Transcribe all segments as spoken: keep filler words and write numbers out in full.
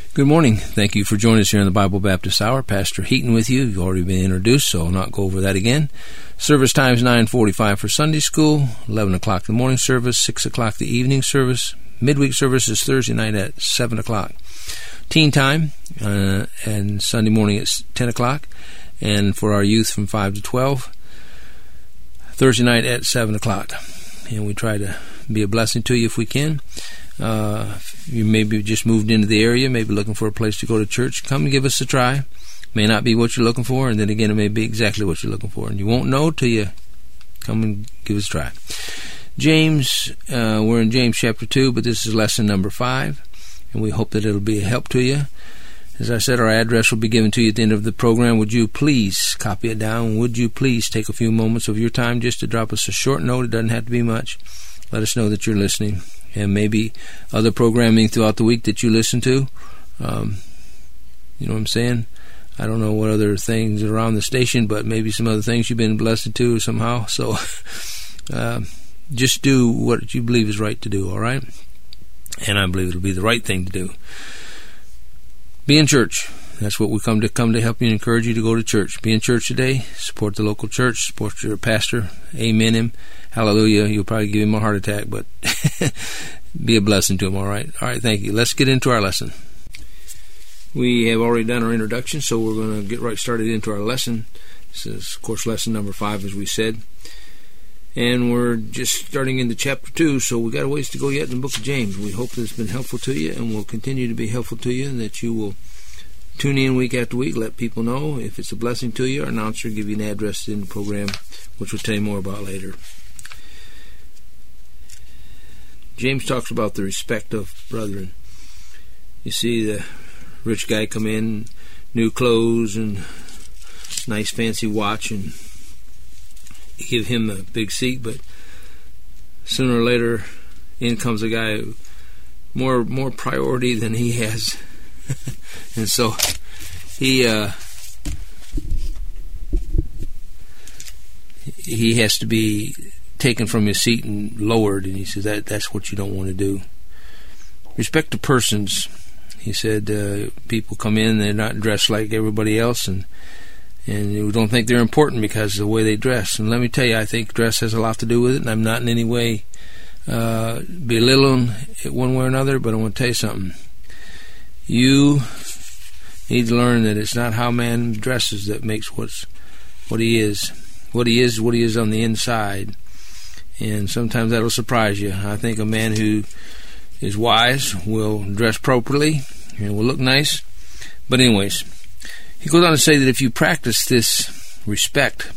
Good morning. Thank you for joining us here in the Bible Baptist Hour. Pastor Heaton with you. You've already been introduced, so I'll not go over that again. Service time is nine forty-five for Sunday school, eleven o'clock the morning service, six o'clock the evening service. Midweek service is Thursday night at seven o'clock. Teen time, uh, and Sunday morning at ten o'clock. And for our youth from five to twelve, Thursday night at seven o'clock. And we try to be a blessing to you if we can. Uh, you maybe just moved into the area, maybe looking for a place to go to church. Come and give us a try. May not be what you're looking for, and then again, it may be exactly what you're looking for. And you won't know till you come and give us a try. James, uh, we're in James chapter two, but this is lesson number five, and we hope that it'll be a help to you. As I said, our address will be given to you at the end of the program. Would you please copy it down? Would you please take a few moments of your time just to drop us a short note? It doesn't have to be much. Let us know that you're listening. And maybe other programming throughout the week that you listen to. Um, you know what I'm saying? I don't know what other things are on the station, but maybe some other things you've been blessed to somehow. So uh, just do what you believe is right to do, all right? And I believe it'll be the right thing to do. Be in church. That's what we come to come to help you and encourage you to go to church. Be in church today. Support the local church. Support your pastor. Amen him. Hallelujah. You'll probably give him a heart attack, but be a blessing to him, all right? All right, thank you. Let's get into our lesson. We have already done our introduction, so we're going to get right started into our lesson. This is, of course, lesson number five, as we said. And we're just starting into chapter two, so we got a ways to go yet in the book of James. We hope that it's been helpful to you and will continue to be helpful to you, and that you will tune in week after week, let people know. If it's a blessing to you, our announcer will give you an address in the program, which we'll tell you more about later. James talks about the respect of brethren. You see the rich guy come in, new clothes and nice fancy watch, and you give him a big seat, but sooner or later in comes a guy who more more priority than he has. And so he uh, he has to be taken from his seat and lowered, and he says that that's what you don't want to do. Respect to persons. He said uh, people come in, they're not dressed like everybody else, and and you don't think they're important because of the way they dress. And let me tell you, I think dress has a lot to do with it, and I'm not in any way uh, belittling it one way or another, but I want to tell you something. You need to learn that it's not how man dresses that makes what's what he is. What he is, what he is on the inside. And sometimes that'll surprise you. I think a man who is wise will dress properly and will look nice. But anyways, he goes on to say that if you practice this respect,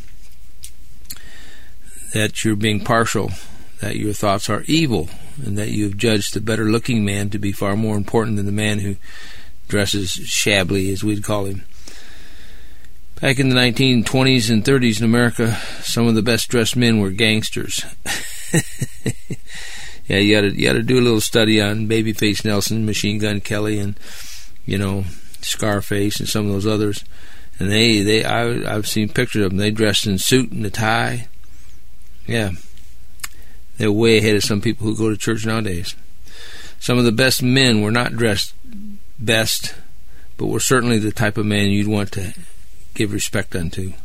that you're being partial, that your thoughts are evil, and that you have judged the better-looking man to be far more important than the man who dresses shabbily, as we'd call him. Back in the nineteen twenties and thirties in America, some of the best-dressed men were gangsters. Yeah, you got to you got to do a little study on Babyface Nelson, Machine Gun Kelly, and you know Scarface, and some of those others. And they they I, I've seen pictures of them. They dressed in suit and a tie. Yeah. They're way ahead of some people who go to church nowadays. Some of the best men were not dressed best, but were certainly the type of man you'd want to give respect unto.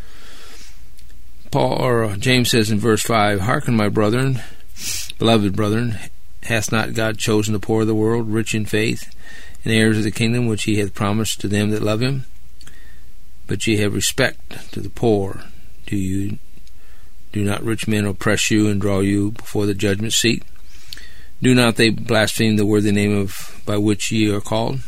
Paul or uh, James says in verse five, "Hearken, my brethren, beloved brethren, hath not God chosen the poor of the world, rich in faith, and heirs of the kingdom which he hath promised to them that love him? But ye have respect to the poor. Do you Do not rich men oppress you and draw you before the judgment seat? Do not they blaspheme the worthy name of by which ye are called?"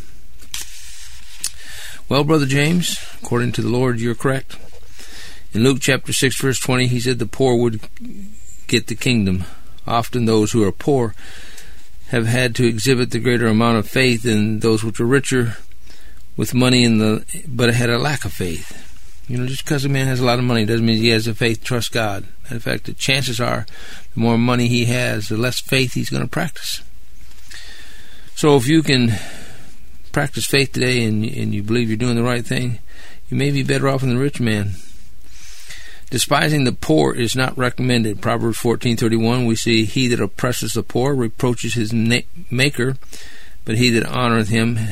Well, Brother James, according to the Lord, you're correct. In Luke chapter six, verse twenty, he said the poor would get the kingdom. Often those who are poor have had to exhibit the greater amount of faith than those which are richer with money in the, but had a lack of faith. You know, just because a man has a lot of money doesn't mean he has the faith to trust God. In fact, the chances are the more money he has, the less faith he's going to practice. So if you can practice faith today and, and you believe you're doing the right thing, you may be better off than the rich man. Despising the poor is not recommended. Proverbs fourteen thirty-one, we see, "He that oppresses the poor reproaches his na- maker, but he that honoreth him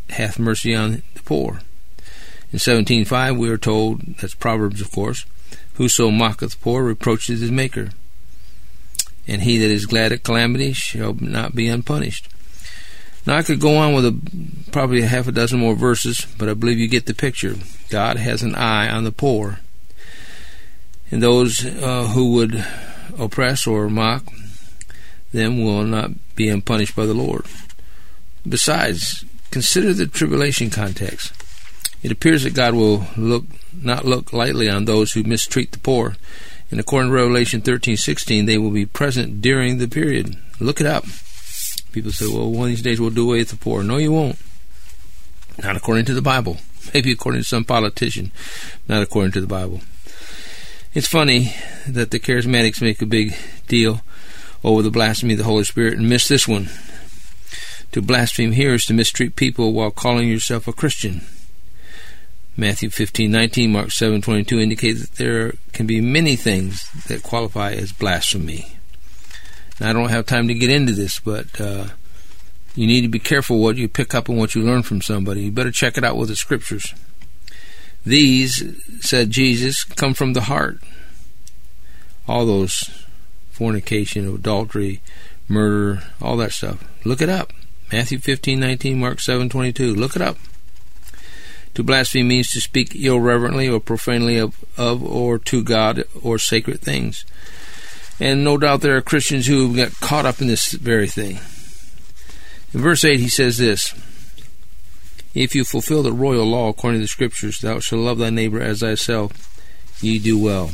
hath mercy on the poor. In seventeen five we are told, that's Proverbs of course, whoso mocketh the poor reproacheth his maker, and he that is glad at calamity shall not be unpunished. Now I could go on with a, probably a half a dozen more verses, but I believe you get the picture. God has an eye on the poor, and those uh, who would oppress or mock them will not be unpunished by the Lord. Besides, consider the tribulation context. It appears that God will look not look lightly on those who mistreat the poor, and according to Revelation thirteen sixteen, they will be present during the period. Look it up. People say, well, one of these days we'll do away with the poor. No, you won't. Not according to the Bible. Maybe according to some politician, not according to the Bible. It's funny that the charismatics make a big deal over the blasphemy of the Holy Spirit and miss this one. To blaspheme here is to mistreat people while calling yourself a Christian. Matthew fifteen nineteen, Mark seven twenty-two indicate that there can be many things that qualify as blasphemy. Now, I don't have time to get into this, but uh, you need to be careful what you pick up and what you learn from somebody. You better check it out with the Scriptures. These, said Jesus, come from the heart. All those fornication, adultery, murder, all that stuff. Look it up. Matthew fifteen nineteen, Mark seven twenty-two. Look it up. To blaspheme means to speak irreverently or profanely of, of or to God or sacred things. And no doubt there are Christians who got caught up in this very thing. In verse eight he says this, if you fulfill the royal law according to the Scriptures, thou shalt love thy neighbor as thyself, ye do well.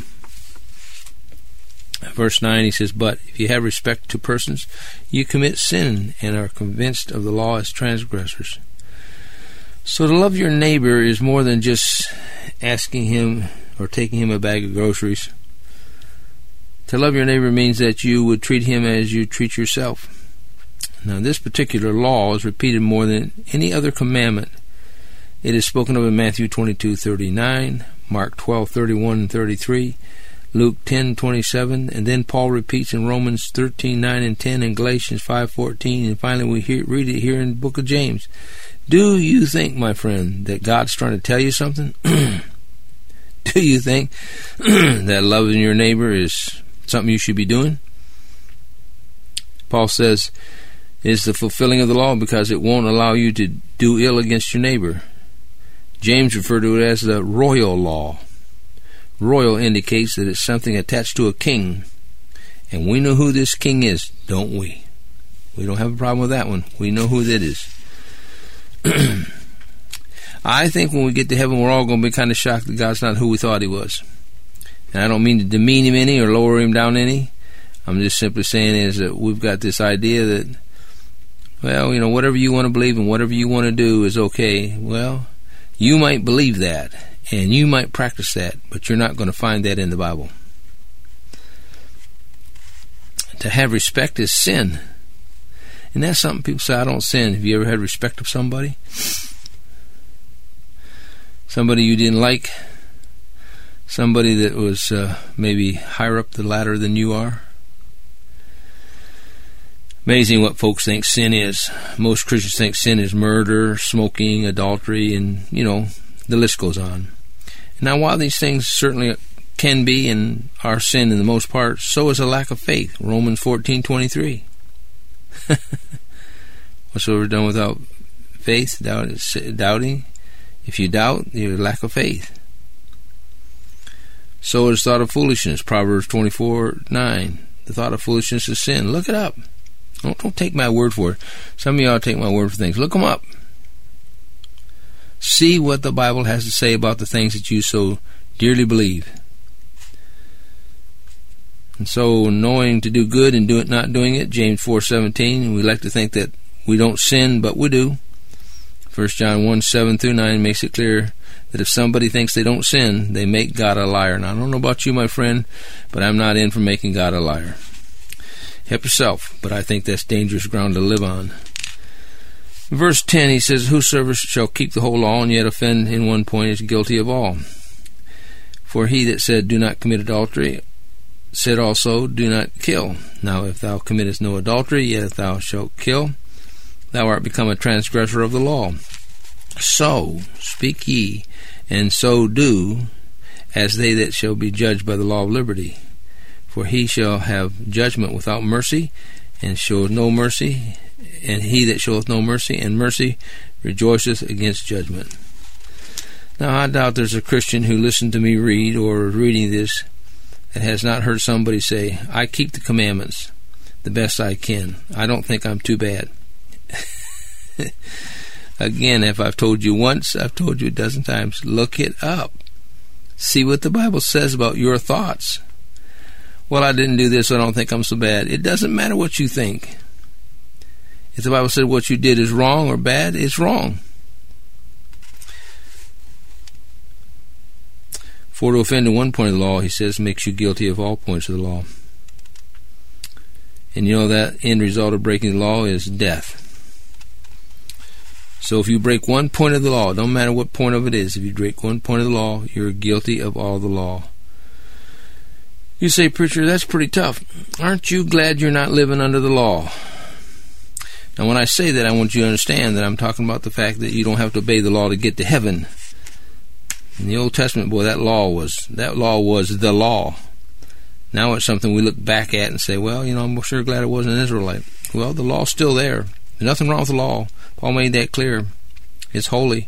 Verse nine he says, but if you have respect to persons, you commit sin and are convinced of the law as transgressors. So to love your neighbor is more than just asking him or taking him a bag of groceries. To love your neighbor means that you would treat him as you treat yourself. Now, this particular law is repeated more than any other commandment. It is spoken of in Matthew twenty-two thirty-nine, Mark twelve thirty-one and thirty-three, Luke ten twenty-seven, and then Paul repeats in Romans thirteen nine and ten, and Galatians five fourteen, and finally we hear, read it here in the book of James. Do you think, my friend, that God's trying to tell you something? Do you think that loving your neighbor is something you should be doing? Paul says it's the fulfilling of the law because it won't allow you to do ill against your neighbor. James referred to it as the royal law. Royal indicates that it's something attached to a king. And we know who this king is, don't we? We don't have a problem with that one. We know who that is. I think when we get to heaven, we're all going to be kind of shocked that God's not who we thought he was. And I don't mean to demean him any or lower him down any. I'm just simply saying is that we've got this idea that, well, you know, whatever you want to believe and whatever you want to do is okay. Well, you might believe that and you might practice that, but you're not going to find that in the Bible. To have respect is sin. And that's something people say, I don't sin. Have you ever had respect of somebody? Somebody you didn't like? Somebody that was uh, maybe higher up the ladder than you are? Amazing what folks think sin is. Most Christians think sin is murder, smoking, adultery, and, you know, the list goes on. Now, while these things certainly can be and are sin in the most part, so is a lack of faith. Romans fourteen twenty-three. Whatsoever done without faith, doubt, doubting. If you doubt, you lack of faith. So is thought of foolishness. Proverbs twenty-four nine. The thought of foolishness is sin. Look it up. Don't, don't take my word for it. Some of y'all take my word for things. Look them up. See what the Bible has to say about the things that you so dearly believe. And so, knowing to do good and do it, not doing it, James four seventeen, we like to think that we don't sin, but we do. First John one seven through nine makes it clear that if somebody thinks they don't sin, they make God a liar. Now, I don't know about you, my friend, but I'm not in for making God a liar. Help yourself, but I think that's dangerous ground to live on. In verse ten, he says, whosoever shall keep the whole law and yet offend in one point is guilty of all. For he that said, do not commit adultery, said also, do not kill. Now if thou committest no adultery, yet if thou shalt kill, thou art become a transgressor of the law. So speak ye, and so do, as they that shall be judged by the law of liberty. For he shall have judgment without mercy, and showeth no mercy, and he that showeth no mercy and mercy rejoiceth against judgment. Now, I doubt there's a Christian who listened to me read or is reading this that has not heard somebody say, I keep the commandments the best I can. I don't think I'm too bad. Again, if I've told you once, I've told you a dozen times, look it up. See what the Bible says about your thoughts. Well, I didn't do this, so I don't think I'm so bad. It doesn't matter what you think. If the Bible said what you did is wrong or bad, it's wrong. For to offend in one point of the law, he says, makes you guilty of all points of the law. And you know that end result of breaking the law is death. So if you break one point of the law, don't matter what point of it is, if you break one point of the law, you're guilty of all the law. You say, preacher, that's pretty tough. Aren't you glad you're not living under the law? Now, when I say that, I want you to understand that I'm talking about the fact that you don't have to obey the law to get to heaven. In the Old Testament, boy, that law was that law was the law. Now it's something we look back at and say, well, you know, I'm sure glad I wasn't an Israelite. Well, the law's still there. There's nothing wrong with the law. Paul made that clear. It's holy.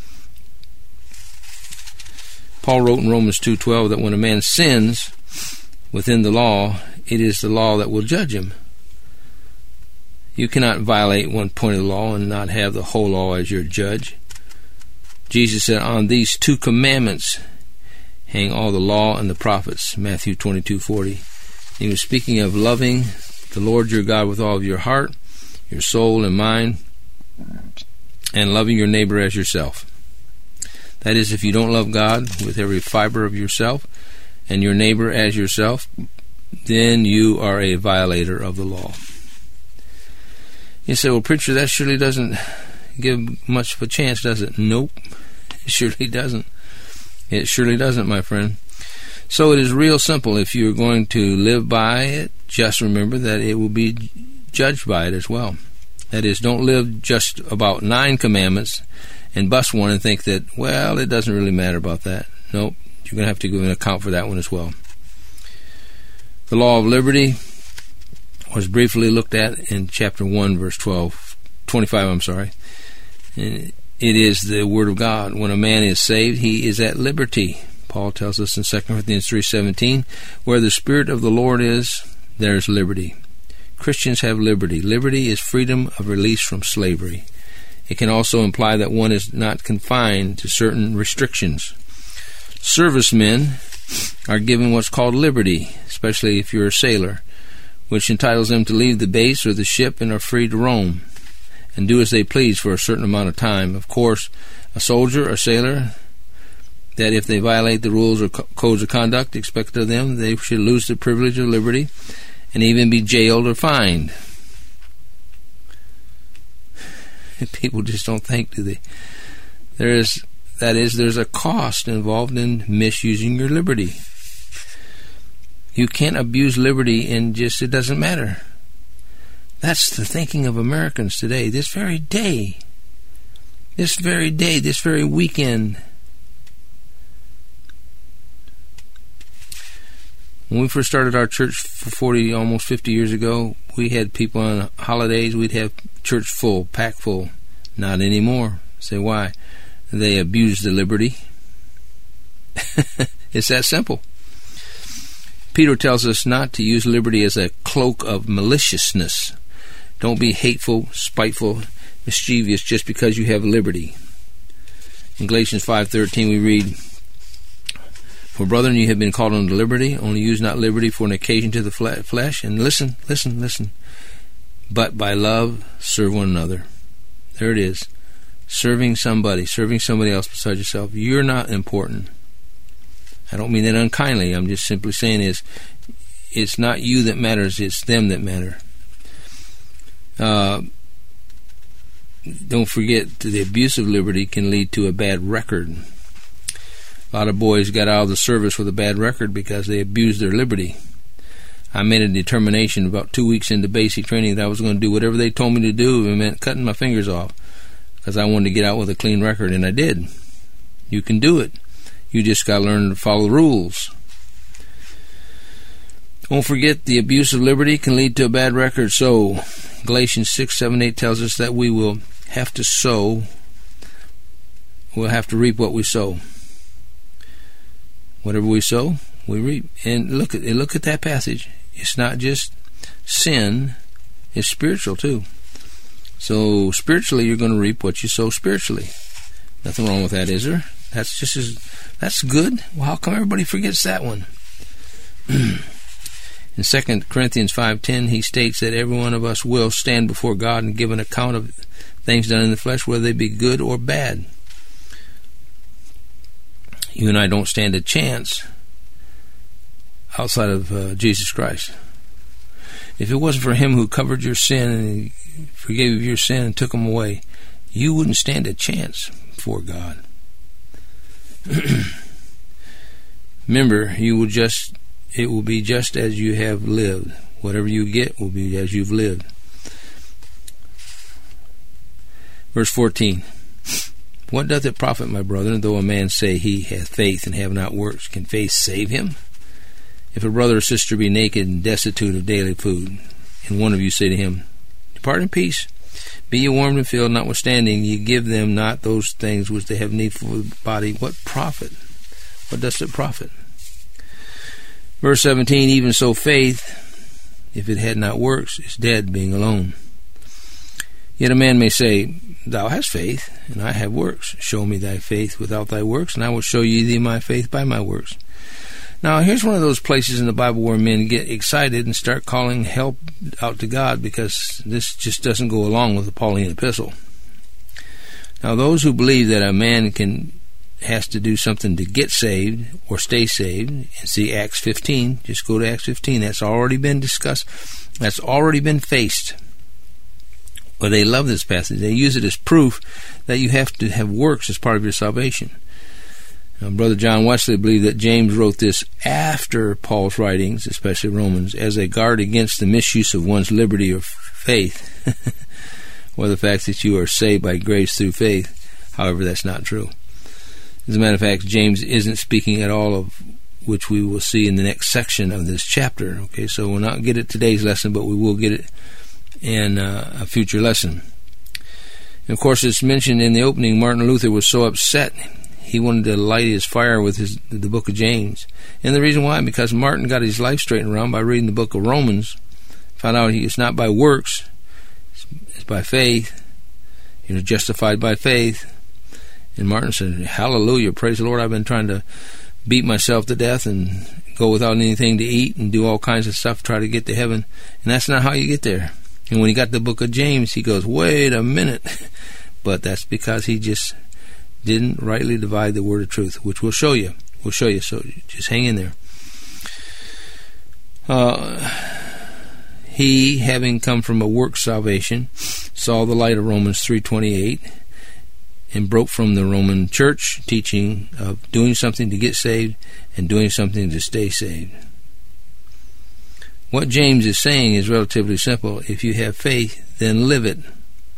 Paul wrote in Romans two twelve that when a man sins within the law, it is the law that will judge him. You cannot violate one point of the law and not have the whole law as your judge. Jesus said, on these two commandments hang all the law and the prophets, Matthew twenty-two forty. He was speaking of loving the Lord your God with all of your heart, your soul and mind, and loving your neighbor as yourself. That is, if you don't love God with every fiber of yourself and your neighbor as yourself, then you are a violator of the law. You say, well, preacher, that surely doesn't give much of a chance, does it? Nope, it surely doesn't. It surely doesn't, my friend. So it is real simple. If you're going to live by it, just remember that it will be judged by it as well. That is, don't live just about nine commandments and bust one and think that, well, it doesn't really matter about that. Nope, you're going to have to give an account for that one as well. The law of liberty was briefly looked at in chapter one, verse twelve, twenty-five, I'm sorry. And it is the Word of God. When a man is saved, he is at liberty. Paul tells us in Second Corinthians three seventeen, where the Spirit of the Lord is, there is liberty. Christians have liberty. Liberty is freedom of release from slavery. It can also imply that one is not confined to certain restrictions. Servicemen are given what's called liberty, especially if you're a sailor, which entitles them to leave the base or the ship and are free to roam and do as they please for a certain amount of time. Of course, a soldier or sailor, that if they violate the rules or co- codes of conduct expected of them, they should lose the privilege of liberty and even be jailed or fined. People just don't think, do they? There is, that is, there's a cost involved in misusing your liberty. You can't abuse liberty and just, it doesn't matter. That's the thinking of Americans today, this very day. This very day, this very weekend. When we first started our church for forty, almost fifty years ago, we had people on holidays, we'd have church full, packed full. Not anymore. Say why? They abused the liberty. It's that simple. Peter tells us not to use liberty as a cloak of maliciousness. Don't be hateful, spiteful, mischievous just because you have liberty. In Galatians five thirteen we read, for brethren, you have been called unto liberty, only use not liberty for an occasion to the flesh. And listen, listen, listen. But by love, serve one another. There it is. Serving somebody, serving somebody else besides yourself. You're not important. I don't mean that unkindly. I'm just simply saying is, it's not you that matters, it's them that matter. Uh, don't forget, the abuse of liberty can lead to a bad record. A lot of boys got out of the service with a bad record because they abused their liberty. I made a determination about two weeks into basic training that I was going to do whatever they told me to do, if it meant cutting my fingers off. because I wanted to get out with a clean record, and I did. You can do it. You just got to learn to follow the rules. Don't forget, the abuse of liberty can lead to a bad record. So Galatians six, seven, eight tells us that we will have to sow. We'll have to reap what we sow. Whatever we sow, we reap. And look at look at that passage. It's not just sin, it's spiritual too. So spiritually, you're going to reap what you sow spiritually. Nothing wrong with that, is there? That's just as that's good. Well, how come everybody forgets that one? In Second Corinthians five ten, he states that every one of us will stand before God and give an account of things done in the flesh, whether they be good or bad. You and I don't stand a chance outside of uh, Jesus Christ. If it wasn't for him who covered your sin and he forgave you your sin and took them away, you wouldn't stand a chance before God. Remember, you will just it will be just as you have lived. Whatever you get will be as you've lived. Verse fourteen. What doth it profit, my brethren, though a man say he hath faith and have not works? Can faith save him? If a brother or sister be naked and destitute of daily food, and one of you say to him, Depart in peace, be ye warmed and filled, notwithstanding ye give them not those things which they have need for the body, what profit? What doth it profit? Verse seventeen, even so faith, if it had not works, is dead, being alone. Yet a man may say, Thou hast faith, and I have works. Show me thy faith without thy works, and I will show you thee my faith by my works. Now, here's one of those places in the Bible where men get excited and start calling help out to God, because this just doesn't go along with the Pauline epistle. Now, those who believe that a man can has to do something to get saved or stay saved, and see Acts fifteen, just go to Acts fifteen, that's already been discussed, that's already been faced. Well, they love this passage. They use it as proof that you have to have works as part of your salvation. Now, Brother John Wesley believed that James wrote this after Paul's writings, especially Romans, as a guard against the misuse of one's liberty or faith, or the fact that you are saved by grace through faith. However, that's not true. As a matter of fact, James isn't speaking at all of which we will see in the next section of this chapter. Okay, so we'll not get it today's lesson, but we will get it in uh, a future lesson. And of course, it's mentioned in the opening, Martin Luther was so upset he wanted to light his fire with his the book of James. And the reason why, because Martin got his life straightened around by reading the book of Romans, found out he, it's not by works, it's, it's by faith. You're justified by faith. And Martin said, hallelujah, praise the Lord, I've been trying to beat myself to death and go without anything to eat and do all kinds of stuff to try to get to heaven. And that's not how you get there. And when he got the book of James, he goes, wait a minute. But that's because he just didn't rightly divide the word of truth, which we'll show you. We'll show you, so just hang in there. Uh, he, having come from a work salvation, saw the light of Romans three twenty-eight and broke from the Roman church teaching of doing something to get saved and doing something to stay saved. What James is saying is relatively simple. If you have faith, then live it.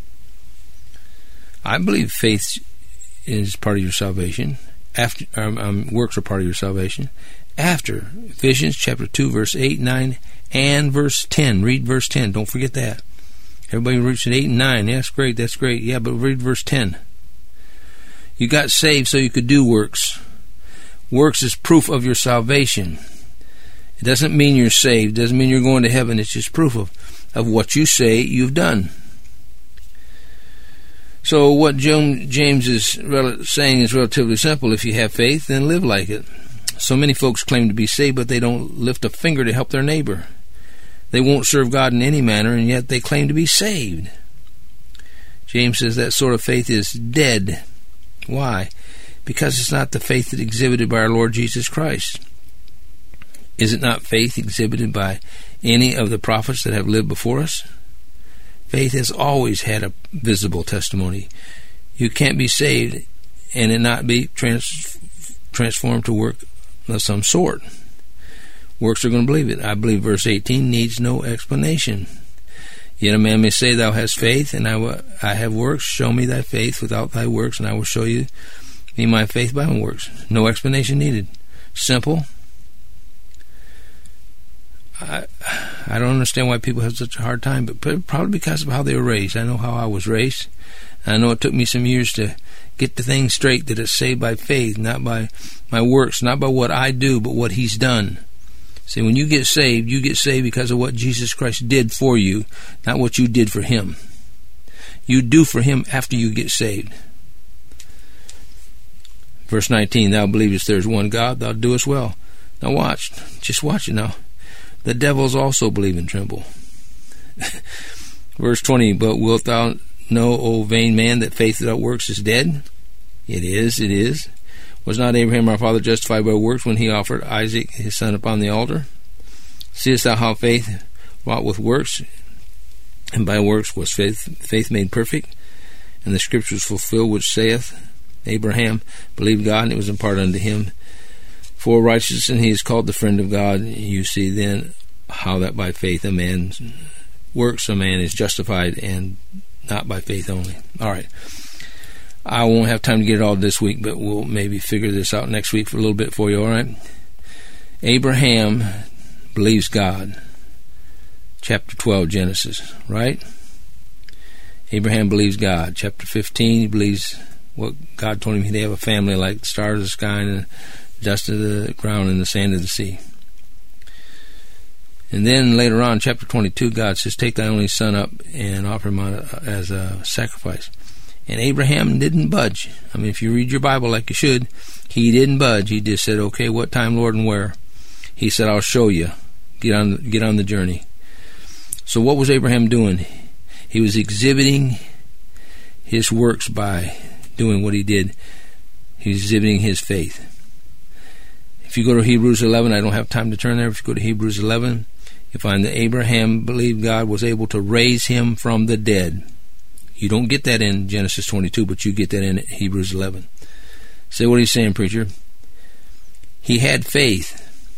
I believe faith is part of your salvation. After um, um, works are part of your salvation. After Ephesians chapter two, verse eight, nine, and verse ten. Read verse ten. Don't forget that. Everybody reads at eight and nine. Yeah, that's great. That's great. Yeah, but read verse ten. You got saved so you could do works. Works is proof of your salvation. It doesn't mean you're saved. It doesn't mean you're going to heaven. It's just proof of, of what you say you've done. So what James is saying is relatively simple. If you have faith, then live like it. So many folks claim to be saved, but they don't lift a finger to help their neighbor. They won't serve God in any manner, and yet they claim to be saved. James says that sort of faith is dead. Why? Because it's not the faith that exhibited by our Lord Jesus Christ. Is it not faith exhibited by any of the prophets that have lived before us? Faith has always had a visible testimony. You can't be saved and it not be trans- transformed to work of some sort. Works are going to believe it. I believe verse eighteen needs no explanation. Yet a man may say, Thou hast faith, and I, w- I have works. Show me thy faith without thy works, and I will show you me my faith by my works. No explanation needed. Simple. I I don't understand why people have such a hard time, but probably because of how they were raised. I know how I was raised. I know it took me some years to get the thing straight, that it's saved by faith, not by my works, not by what I do, but what He's done. See, when you get saved, you get saved because of what Jesus Christ did for you, not what you did for Him. You do for Him after you get saved. Verse nineteen, Thou believest there is one God, thou doest well. Now watch, just watch it now. The devils also believe and tremble. Verse twenty, But wilt thou know, O vain man, that faith without works is dead? It is, it is. Was not Abraham our father justified by works when he offered Isaac his son upon the altar? Seest thou how faith wrought with works, and by works was faith, faith made perfect? And the scripture was fulfilled which saith, Abraham believed God, and it was imparted unto him for righteousness, and he is called the friend of God. You see then how that by faith a man works, a man is justified, and not by faith only. All right. I won't have time to get it all this week, but we'll maybe figure this out next week for a little bit for you, all right? Abraham believes God. Chapter twelve, Genesis, right? Abraham believes God. Chapter fifteen, he believes what God told him. He'd have a family like the stars of the sky and the dust of the ground and the sand of the sea. And then later on, chapter twenty-two, God says, Take thy only son up and offer him as a sacrifice. And Abraham didn't budge. I mean, if you read your Bible like you should, he didn't budge. He just said, okay, what time, Lord, and where? He said, I'll show you. Get on, get on the journey. So what was Abraham doing? He was exhibiting his works by doing what he did. He was exhibiting his faith. If you go to Hebrews eleven, I don't have time to turn there. If you go to Hebrews eleven, you find that Abraham believed God was able to raise him from the dead. You don't get that in Genesis twenty-two, but you get that in Hebrews eleven. Say what he's saying, preacher. He had faith.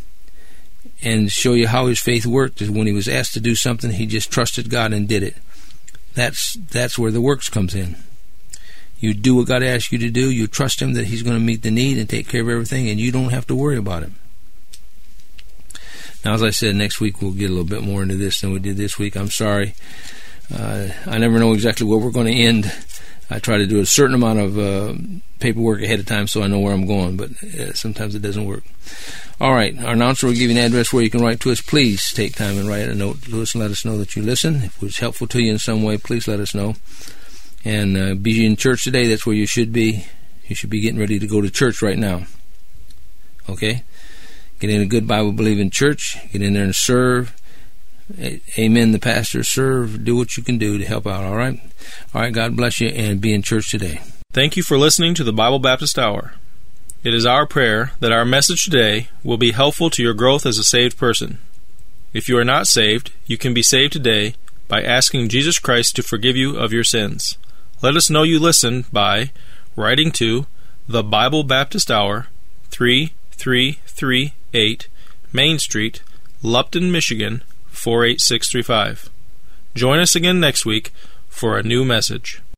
And show you how his faith worked is when he was asked to do something, he just trusted God and did it. That's that's where the works comes in. You do what God asks you to do. You trust Him that He's going to meet the need and take care of everything, and you don't have to worry about it. Now, as I said, next week we'll get a little bit more into this than we did this week. I'm sorry. Uh, I never know exactly where we're going to end. I try to do a certain amount of uh, paperwork ahead of time so I know where I'm going, but uh, sometimes it doesn't work. All right, our announcer will give you an address where you can write to us. Please take time and write a note to us and let us know that you listen. If it was helpful to you in some way, please let us know. And uh, be in church today. That's where you should be. You should be getting ready to go to church right now. Okay? Get in a good Bible-believing church. Get in there and serve. Amen, the pastor. Serve. Do what you can do to help out, all right? All right, God bless you, and be in church today. Thank you for listening to the Bible Baptist Hour. It is our prayer that our message today will be helpful to your growth as a saved person. If you are not saved, you can be saved today by asking Jesus Christ to forgive you of your sins. Let us know you listened by writing to the Bible Baptist Hour, three three three eight Main Street, Lupton, Michigan, four eight six three five. Join us again next week for a new message.